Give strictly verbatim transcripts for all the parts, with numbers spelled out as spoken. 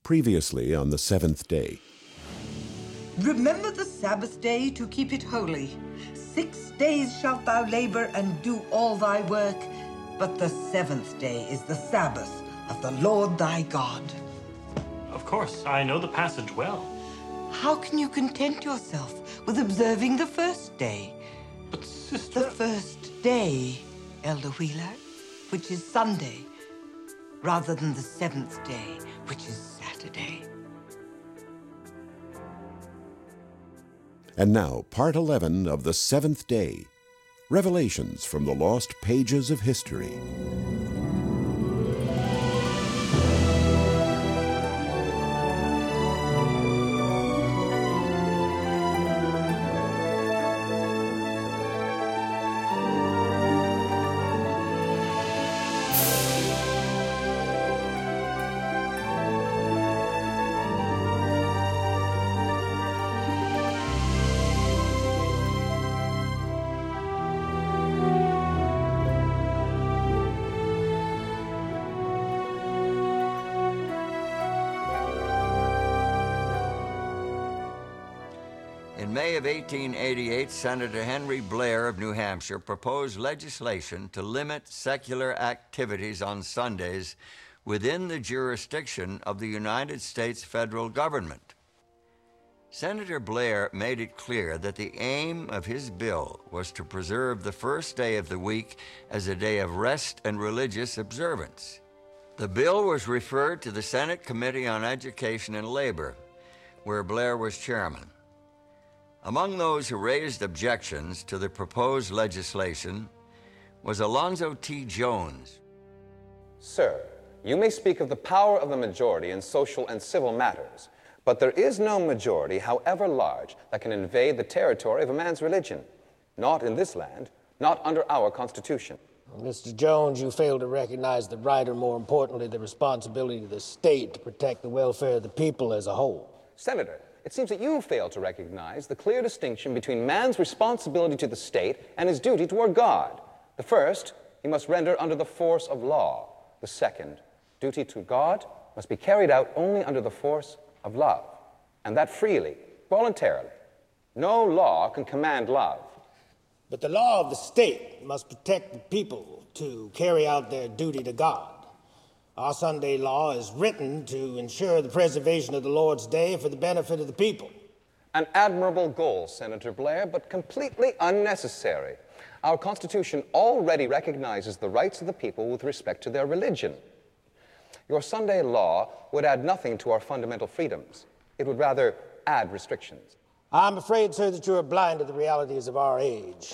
Previously on the seventh day. Remember the Sabbath day to keep it holy. Six days shalt thou labor and do all thy work, but the seventh day is the Sabbath of the Lord thy God. Of course, I know the passage well. How can you content yourself with observing the first day? But sister... The first day, Elder Wheeler, which is Sunday, rather than the seventh day, which is Saturday. And now, part eleven of the seventh day, Revelations from the Lost Pages of History. In May of eighteen eighty-eight, Senator Henry Blair of New Hampshire proposed legislation to limit secular activities on Sundays within the jurisdiction of the United States federal government. Senator Blair made it clear that the aim of his bill was to preserve the first day of the week as a day of rest and religious observance. The bill was referred to the Senate Committee on Education and Labor, where Blair was chairman. Among those who raised objections to the proposed legislation was Alonzo T. Jones. Sir, you may speak of the power of the majority in social and civil matters, but there is no majority, however large, that can invade the territory of a man's religion. Not in this land, not under our Constitution. Mister Jones, you fail to recognize the right, or more importantly, the responsibility of the state to protect the welfare of the people as a whole. Senator, it seems that you fail to recognize the clear distinction between man's responsibility to the state and his duty toward God. The first, he must render under the force of law. The second, duty to God, must be carried out only under the force of love, and that freely, voluntarily. No law can command love. But the law of the state must protect the people to carry out their duty to God. Our Sunday law is written to ensure the preservation of the Lord's Day for the benefit of the people. An admirable goal, Senator Blair, but completely unnecessary. Our Constitution already recognizes the rights of the people with respect to their religion. Your Sunday law would add nothing to our fundamental freedoms. It would rather add restrictions. I'm afraid, sir, that you are blind to the realities of our age.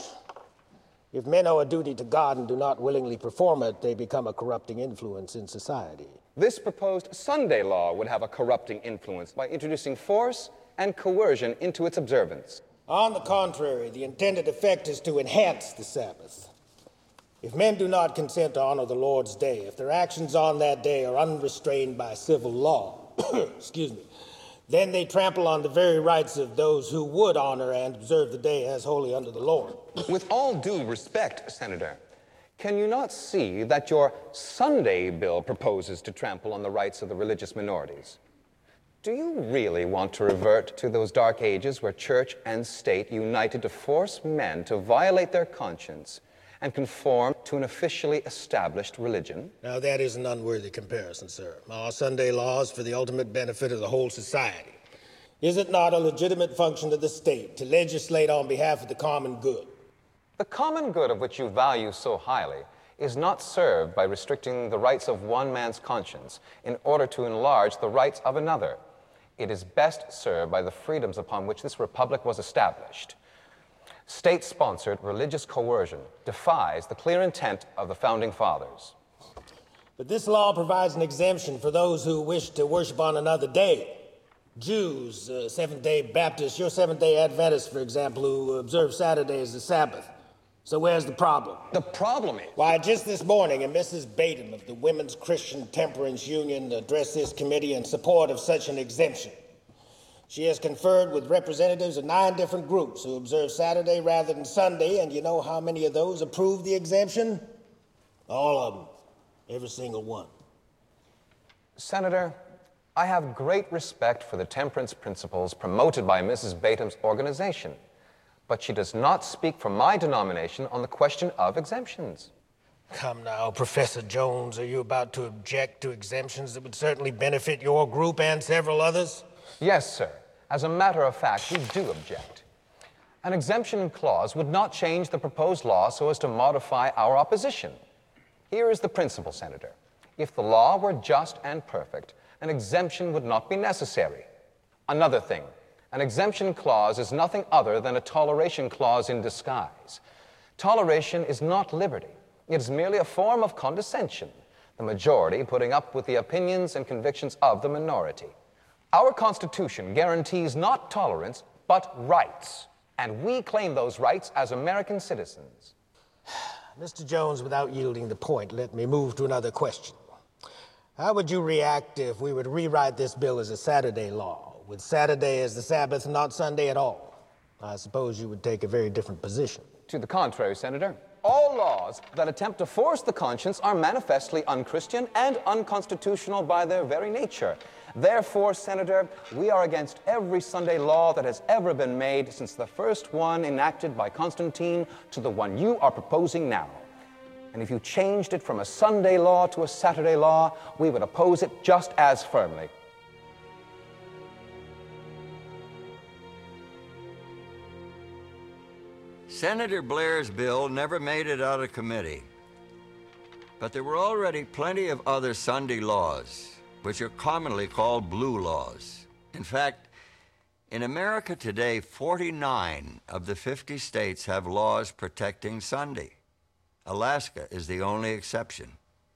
If men owe a duty to God and do not willingly perform it, they become a corrupting influence in society. This proposed Sunday law would have a corrupting influence by introducing force and coercion into its observance. On the contrary, the intended effect is to enhance the Sabbath. If men do not consent to honor the Lord's Day, if their actions on that day are unrestrained by civil law, excuse me, then they trample on the very rights of those who would honor and observe the day as holy unto the Lord. With all due respect, Senator, can you not see that your Sunday bill proposes to trample on the rights of the religious minorities? Do you really want to revert to those dark ages where church and state united to force men to violate their conscience and conform to an officially established religion? Now, that is an unworthy comparison, sir. Our Sunday law is for the ultimate benefit of the whole society. Is it not a legitimate function of the state to legislate on behalf of the common good? The common good of which you value so highly is not served by restricting the rights of one man's conscience in order to enlarge the rights of another. It is best served by the freedoms upon which this republic was established. State-sponsored religious coercion defies the clear intent of the Founding Fathers. But this law provides an exemption for those who wish to worship on another day. Jews, uh, Seventh-day Baptists, your Seventh-day Adventists, for example, who observe Saturday as the Sabbath. So where's the problem? The problem is... Why, just this morning, a Missus Baden of the Women's Christian Temperance Union addressed this committee in support of such an exemption. She has conferred with representatives of nine different groups who observe Saturday rather than Sunday, and you know how many of those approved the exemption? All of them. Every single one. Senator, I have great respect for the temperance principles promoted by Missus Batum's organization, but she does not speak for my denomination on the question of exemptions. Come now, Professor Jones, are you about to object to exemptions that would certainly benefit your group and several others? Yes, sir. As a matter of fact, we do object. An exemption clause would not change the proposed law so as to modify our opposition. Here is the principle, Senator. If the law were just and perfect, an exemption would not be necessary. Another thing, an exemption clause is nothing other than a toleration clause in disguise. Toleration is not liberty. It is merely a form of condescension, the majority putting up with the opinions and convictions of the minority. Our Constitution guarantees not tolerance, but rights, and we claim those rights as American citizens. Mister Jones, without yielding the point, let me move to another question. How would you react if we would rewrite this bill as a Saturday law, with Saturday as the Sabbath, not Sunday at all? I suppose you would take a very different position. To the contrary, Senator. All laws that attempt to force the conscience are manifestly unchristian and unconstitutional by their very nature. Therefore, Senator, we are against every Sunday law that has ever been made since the first one enacted by Constantine to the one you are proposing now. And if you changed it from a Sunday law to a Saturday law, we would oppose it just as firmly. Senator Blair's bill never made it out of committee. But there were already plenty of other Sunday laws, which are commonly called blue laws. In fact, in America today, forty-nine of the fifty states have laws protecting Sunday. Alaska is the only exception.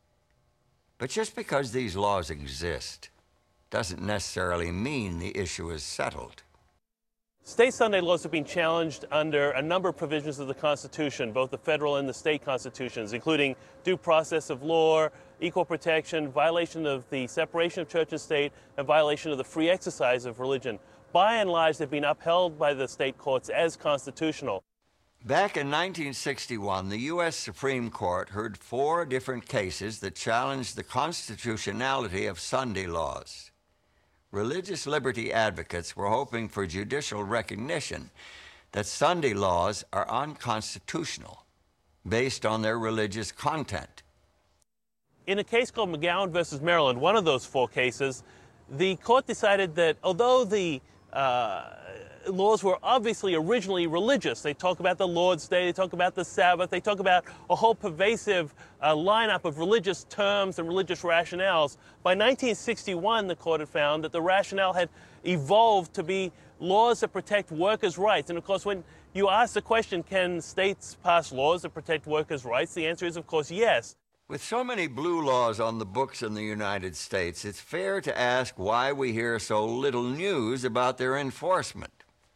But just because these laws exist doesn't necessarily mean the issue is settled. State Sunday laws have been challenged under a number of provisions of the Constitution, both the federal and the state constitutions, including due process of law, equal protection, violation of the separation of church and state, and violation of the free exercise of religion. By and large, they've been upheld by the state courts as constitutional. Back in nineteen sixty-one, the U S Supreme Court heard four different cases that challenged the constitutionality of Sunday laws. Religious liberty advocates were hoping for judicial recognition that Sunday laws are unconstitutional based on their religious content. In a case called McGowan versus Maryland, one of those four cases, the court decided that although the uh, laws were obviously originally religious, they talk about the Lord's Day, they talk about the Sabbath, they talk about a whole pervasive uh, lineup of religious terms and religious rationales. By nineteen sixty-one, the court had found that the rationale had evolved to be laws that protect workers' rights. And of course, when you ask the question, can states pass laws that protect workers' rights, the answer is, of course, yes. With so many blue laws on the books in the United States, it's fair to ask why we hear so little news about their enforcement.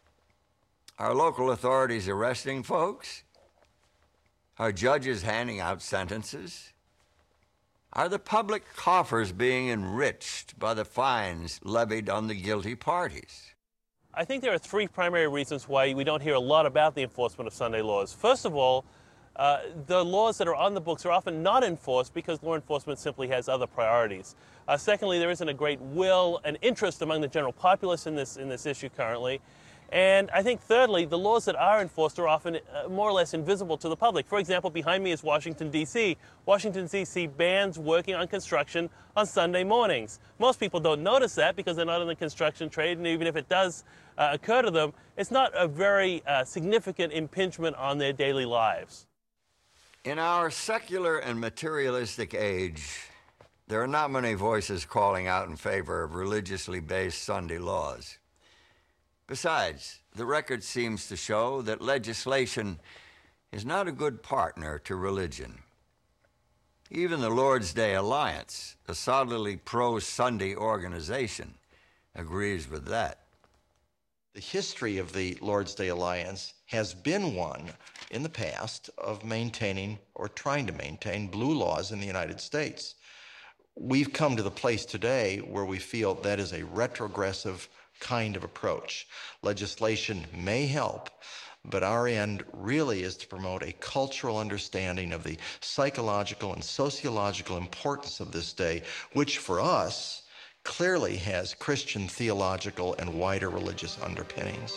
Are local authorities arresting folks? Are judges handing out sentences? Are the public coffers being enriched by the fines levied on the guilty parties? I think there are three primary reasons why we don't hear a lot about the enforcement of Sunday laws. First of all, uh, the laws that are on the books are often not enforced because law enforcement simply has other priorities. Uh, secondly, there isn't a great will and interest among the general populace in this, in this issue currently. And I think thirdly, the laws that are enforced are often uh, more or less invisible to the public. For example, behind me is Washington, D C Washington, D C bans working on construction on Sunday mornings. Most people don't notice that because they're not in the construction trade, and even if it does uh, occur to them, it's not a very uh, significant impingement on their daily lives. In our secular and materialistic age, there are not many voices calling out in favor of religiously based Sunday laws. Besides, the record seems to show that legislation is not a good partner to religion. Even the Lord's Day Alliance, a solidly pro-Sunday organization, agrees with that. The history of the Lord's Day Alliance has been one in the past of maintaining or trying to maintain blue laws in the United States. We've come to the place today where we feel that is a retrogressive kind of approach. Legislation may help, but our end really is to promote a cultural understanding of the psychological and sociological importance of this day, which for us clearly has Christian theological and wider religious underpinnings.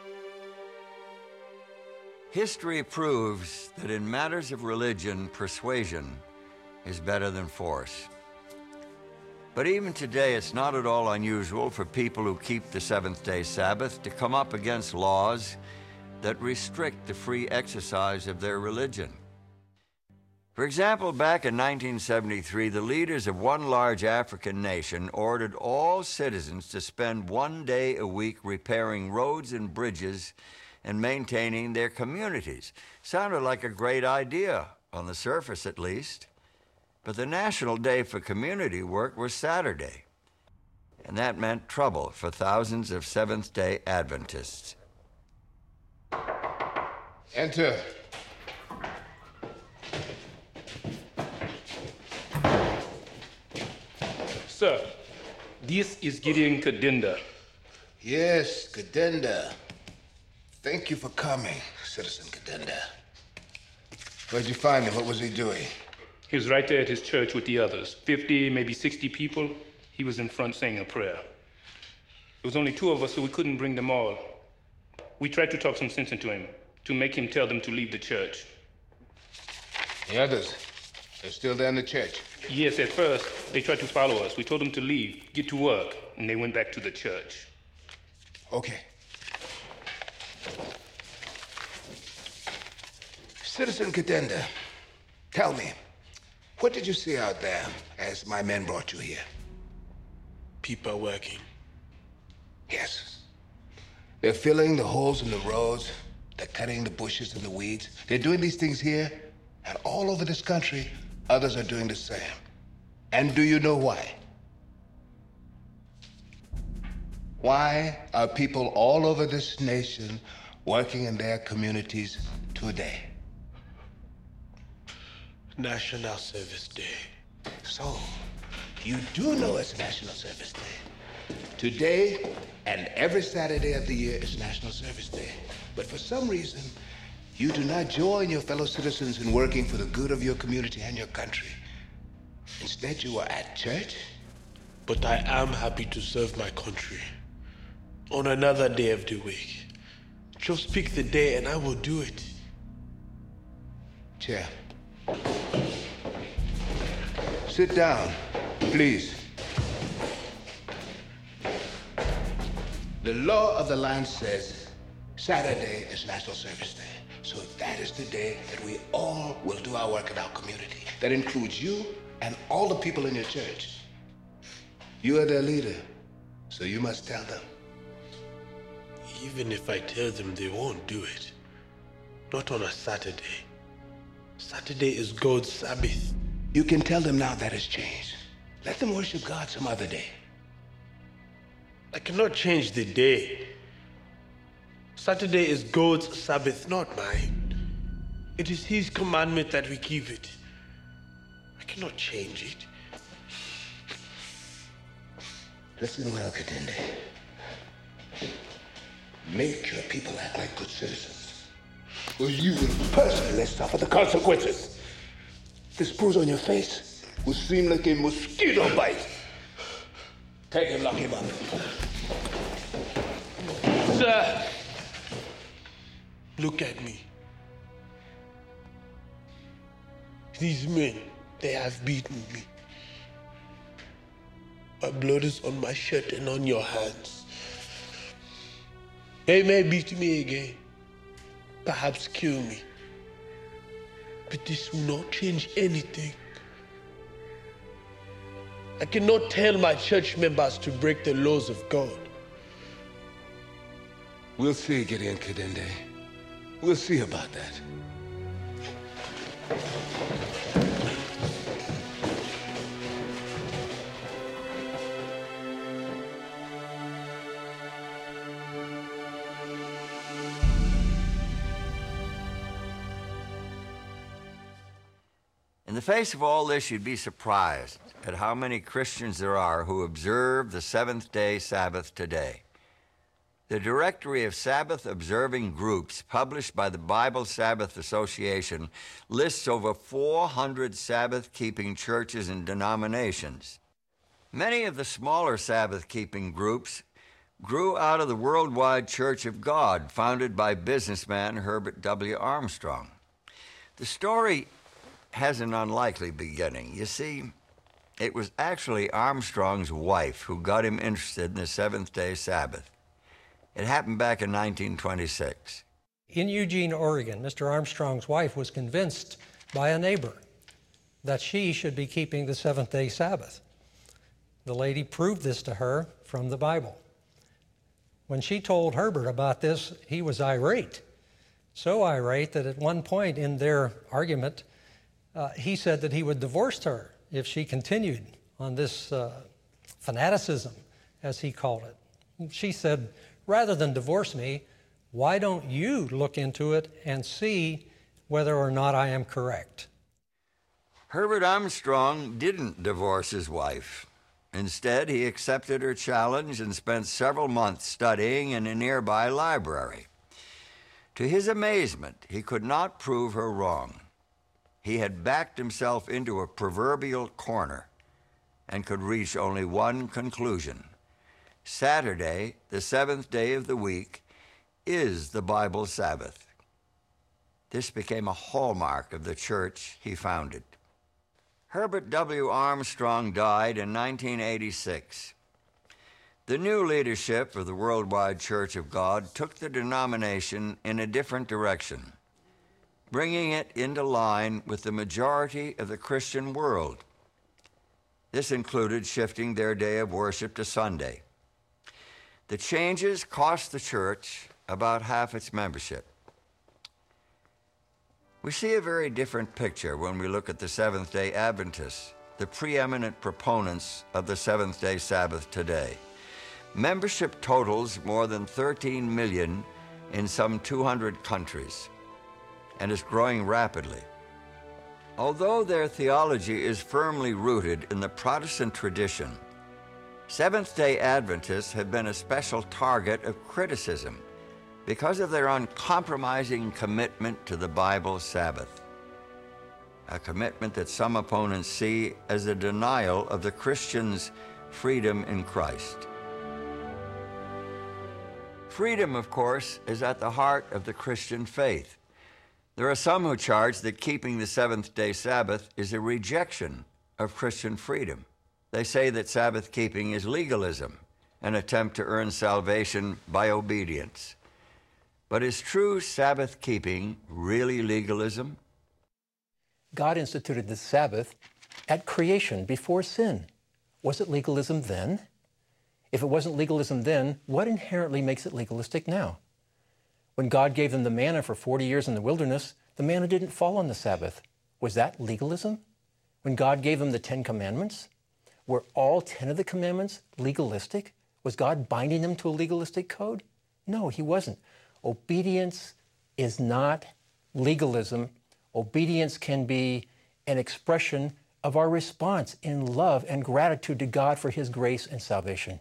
History proves that in matters of religion, persuasion is better than force. But even today, it's not at all unusual for people who keep the seventh-day Sabbath to come up against laws that restrict the free exercise of their religion. For example, back in nineteen seventy-three, the leaders of one large African nation ordered all citizens to spend one day a week repairing roads and bridges and maintaining their communities. Sounded like a great idea, on the surface at least. But the national day for community work was Saturday, and that meant trouble for thousands of Seventh-day Adventists. Enter. Sir, this is Gideon Kadenda. Yes, Kadenda. Thank you for coming, Citizen Kadenda. Where'd you find him? What was he doing? He was right there at his church with the others. fifty, maybe sixty people. He was in front saying a prayer. There was only two of us, so we couldn't bring them all. We tried to talk some sense into him, to make him tell them to leave the church. The others, they're still there in the church? Yes, at first, they tried to follow us. We told them to leave, get to work, and they went back to the church. Okay. Citizen Kadenda, tell me, what did you see out there as my men brought you here? People working. Yes. They're filling the holes in the roads. They're cutting the bushes and the weeds. They're doing these things here, and all over this country, others are doing the same. And do you know why? Why are people all over this nation working in their communities today? National Service Day. So, you do know it's National Service Day. Today and every Saturday of the year is National Service Day. But for some reason, you do not join your fellow citizens in working for the good of your community and your country. Instead, you are at church. But I am happy to serve my country on another day of the week. Just pick the day and I will do it. Chair. Sit down, please. The law of the land says Saturday is National Service Day. So that is the day that we all will do our work in our community. That includes you and all the people in your church. You are their leader, so you must tell them. Even if I tell them, they won't do it. Not on a Saturday. Saturday is God's Sabbath. You can tell them now that has changed. Let them worship God some other day. I cannot change the day. Saturday is God's Sabbath, not mine. It is His commandment that we keep it. I cannot change it. Listen well, Kadende. Make your people act like good citizens, or you will personally suffer the consequences. This bruise on your face will seem like a mosquito bite. Take him, lock him up. Sir, look at me. These men, they have beaten me. My blood is on my shirt and on your hands. They may beat me again, perhaps kill me. But this will not change anything. I cannot tell my church members to break the laws of God. We'll see, Gideon Kadende. We'll see about that. In the face of all this, you'd be surprised at how many Christians there are who observe the seventh-day Sabbath today. The Directory of Sabbath-Observing Groups, published by the Bible Sabbath Association, lists over four hundred Sabbath-keeping churches and denominations. Many of the smaller Sabbath-keeping groups grew out of the Worldwide Church of God, founded by businessman Herbert W. Armstrong. The story has an unlikely beginning. You see, it was actually Armstrong's wife who got him interested in the seventh-day Sabbath. It happened back in nineteen twenty-six. In Eugene, Oregon, Mister Armstrong's wife was convinced by a neighbor that she should be keeping the seventh-day Sabbath. The lady proved this to her from the Bible. When she told Herbert about this, he was irate. So irate that at one point in their argument, uh, he said that he would divorce her if she continued on this uh, fanaticism, as he called it. She said, rather than divorce me, why don't you look into it and see whether or not I am correct? Herbert Armstrong didn't divorce his wife. Instead, he accepted her challenge and spent several months studying in a nearby library. To his amazement, he could not prove her wrong. He had backed himself into a proverbial corner and could reach only one conclusion. Saturday, the seventh day of the week, is the Bible Sabbath. This became a hallmark of the church he founded. Herbert W. Armstrong died in nineteen eighty-six. The new leadership of the Worldwide Church of God took the denomination in a different direction, bringing it into line with the majority of the Christian world. This included shifting their day of worship to Sunday. The changes cost the church about half its membership. We see a very different picture when we look at the Seventh-day Adventists, the preeminent proponents of the seventh-day Sabbath today. Membership totals more than thirteen million in some two hundred countries and is growing rapidly. Although their theology is firmly rooted in the Protestant tradition, Seventh-day Adventists have been a special target of criticism because of their uncompromising commitment to the Bible Sabbath, a commitment that some opponents see as a denial of the Christian's freedom in Christ. Freedom, of course, is at the heart of the Christian faith. There are some who charge that keeping the seventh-day Sabbath is a rejection of Christian freedom. They say that Sabbath keeping is legalism, an attempt to earn salvation by obedience. But is true Sabbath keeping really legalism? God instituted the Sabbath at creation, before sin. Was it legalism then? If it wasn't legalism then, what inherently makes it legalistic now? When God gave them the manna for forty years in the wilderness, the manna didn't fall on the Sabbath. Was that legalism? When God gave them the Ten Commandments, were all ten of the commandments legalistic? Was God binding them to a legalistic code? No, he wasn't. Obedience is not legalism. Obedience can be an expression of our response in love and gratitude to God for his grace and salvation.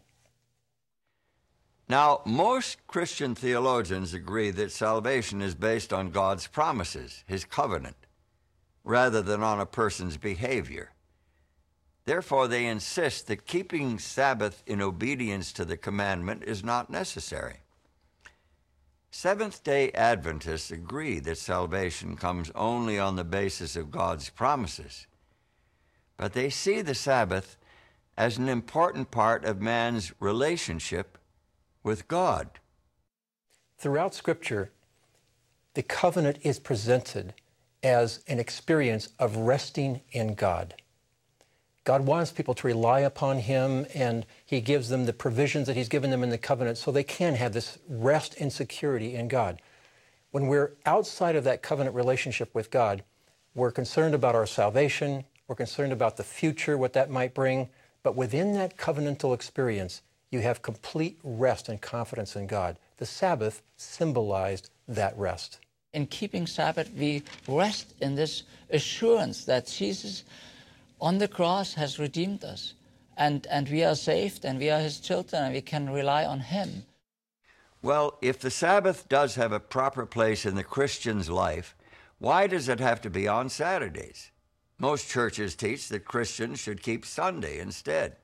Now, most Christian theologians agree that salvation is based on God's promises, his covenant, rather than on a person's behavior. Therefore, they insist that keeping Sabbath in obedience to the commandment is not necessary. Seventh-day Adventists agree that salvation comes only on the basis of God's promises, but they see the Sabbath as an important part of man's relationship with God. Throughout Scripture, the covenant is presented as an experience of resting in God. God wants people to rely upon him, and he gives them the provisions that he's given them in the covenant so they can have this rest and security in God. When we're outside of that covenant relationship with God, we're concerned about our salvation, we're concerned about the future, what that might bring, but within that covenantal experience, you have complete rest and confidence in God. The Sabbath symbolized that rest. In keeping Sabbath, we rest in this assurance that Jesus on the cross has redeemed us, and, and we are saved, and we are his children, and we can rely on him. Well, if the Sabbath does have a proper place in the Christian's life, why does it have to be on Saturdays? Most churches teach that Christians should keep Sunday instead.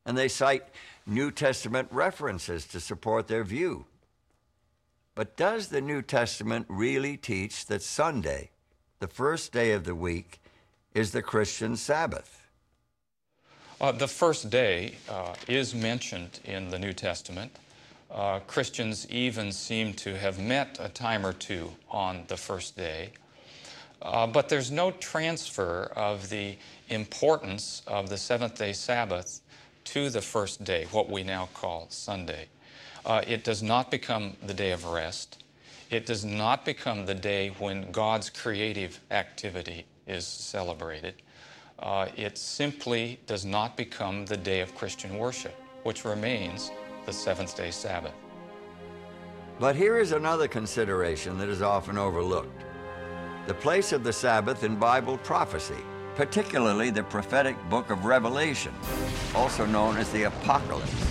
and they cite New Testament references to support their view. But does the New Testament really teach that Sunday, the first day of the week, is the Christian Sabbath? Uh, the first day uh, is mentioned in the New Testament. Uh, Christians even seem to have met a time or two on the first day. Uh, but there's no transfer of the importance of the seventh-day Sabbath to the first day, what we now call Sunday. Uh, it does not become the day of rest. It does not become the day when God's creative activity is celebrated. Uh, it simply does not become the day of Christian worship, which remains the seventh-day Sabbath. But here is another consideration that is often overlooked: the place of the Sabbath in Bible prophecy, particularly the prophetic book of Revelation, also known as the Apocalypse.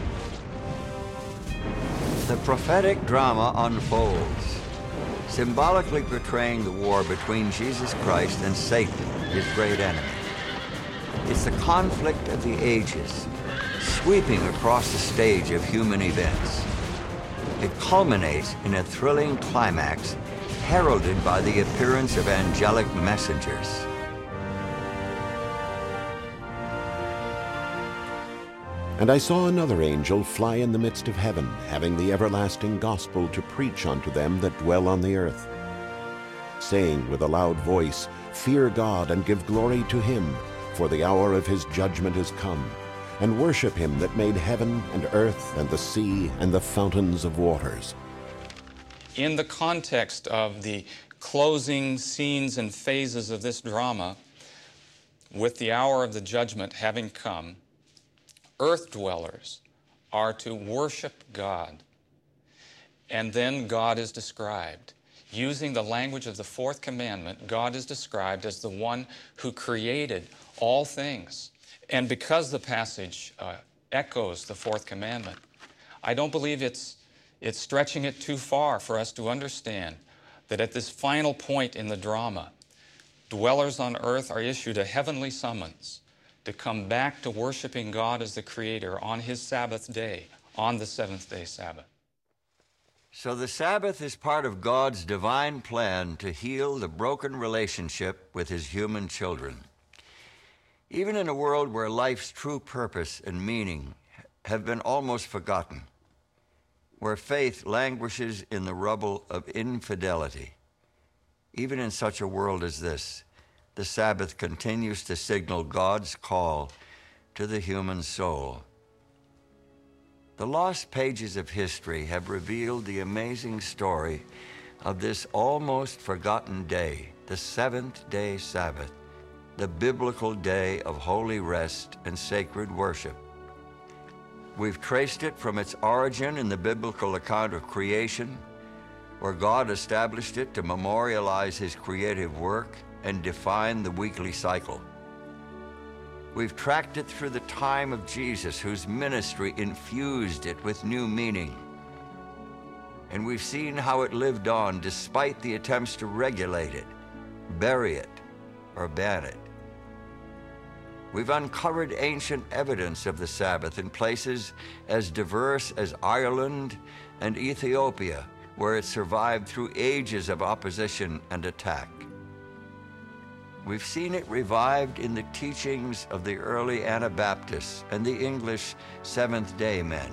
The prophetic drama unfolds, symbolically portraying the war between Jesus Christ and Satan, his great enemy. It's the conflict of the ages, sweeping across the stage of human events. It culminates in a thrilling climax heralded by the appearance of angelic messengers. And I saw another angel fly in the midst of heaven, having the everlasting gospel to preach unto them that dwell on the earth, saying with a loud voice, Fear God, and give glory to him, for the hour of his judgment is come, and worship him that made heaven and earth and the sea and the fountains of waters. In the context of the closing scenes and phases of this drama, with the hour of the judgment having come, earth dwellers are to worship God. And then God is described. Using the language of the fourth commandment, God is described as the one who created all things. And because the passage uh, echoes the fourth commandment, I don't believe it's, it's stretching it too far for us to understand that at this final point in the drama, dwellers on earth are issued a heavenly summons to come back to worshiping God as the Creator on his Sabbath day, on the seventh-day Sabbath. So the Sabbath is part of God's divine plan to heal the broken relationship with his human children. Even in a world where life's true purpose and meaning have been almost forgotten, where faith languishes in the rubble of infidelity, even in such a world as this, the Sabbath continues to signal God's call to the human soul. The lost pages of history have revealed the amazing story of this almost forgotten day, the seventh-day Sabbath, the biblical day of holy rest and sacred worship. We've traced it from its origin in the biblical account of creation, where God established it to memorialize his creative work and define the weekly cycle. We've tracked it through the time of Jesus, whose ministry infused it with new meaning. And we've seen how it lived on despite the attempts to regulate it, bury it, or ban it. We've uncovered ancient evidence of the Sabbath in places as diverse as Ireland and Ethiopia, where it survived through ages of opposition and attack. We've seen it revived in the teachings of the early Anabaptists and the English Seventh-day men.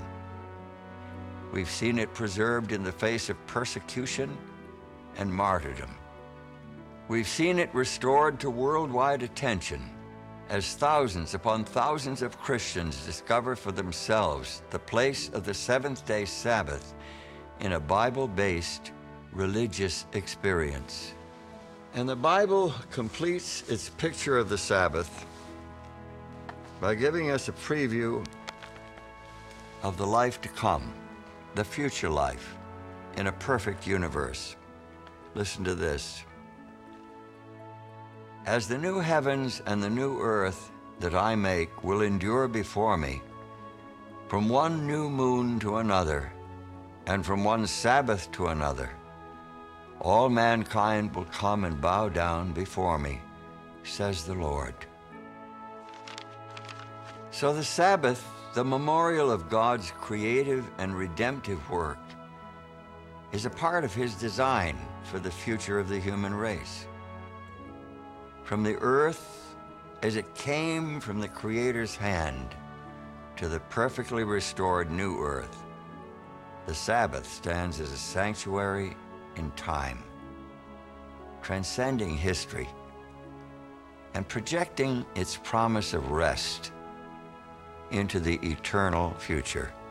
We've seen it preserved in the face of persecution and martyrdom. We've seen it restored to worldwide attention as thousands upon thousands of Christians discover for themselves the place of the seventh-day Sabbath in a Bible-based religious experience. And the Bible completes its picture of the Sabbath by giving us a preview of the life to come, the future life, in a perfect universe. Listen to this. As the new heavens and the new earth that I make will endure before me, from one new moon to another, and from one Sabbath to another, all mankind will come and bow down before me, says the Lord. So the Sabbath, the memorial of God's creative and redemptive work, is a part of his design for the future of the human race. From the earth as it came from the Creator's hand to the perfectly restored new earth, the Sabbath stands as a sanctuary in time, transcending history and projecting its promise of rest into the eternal future.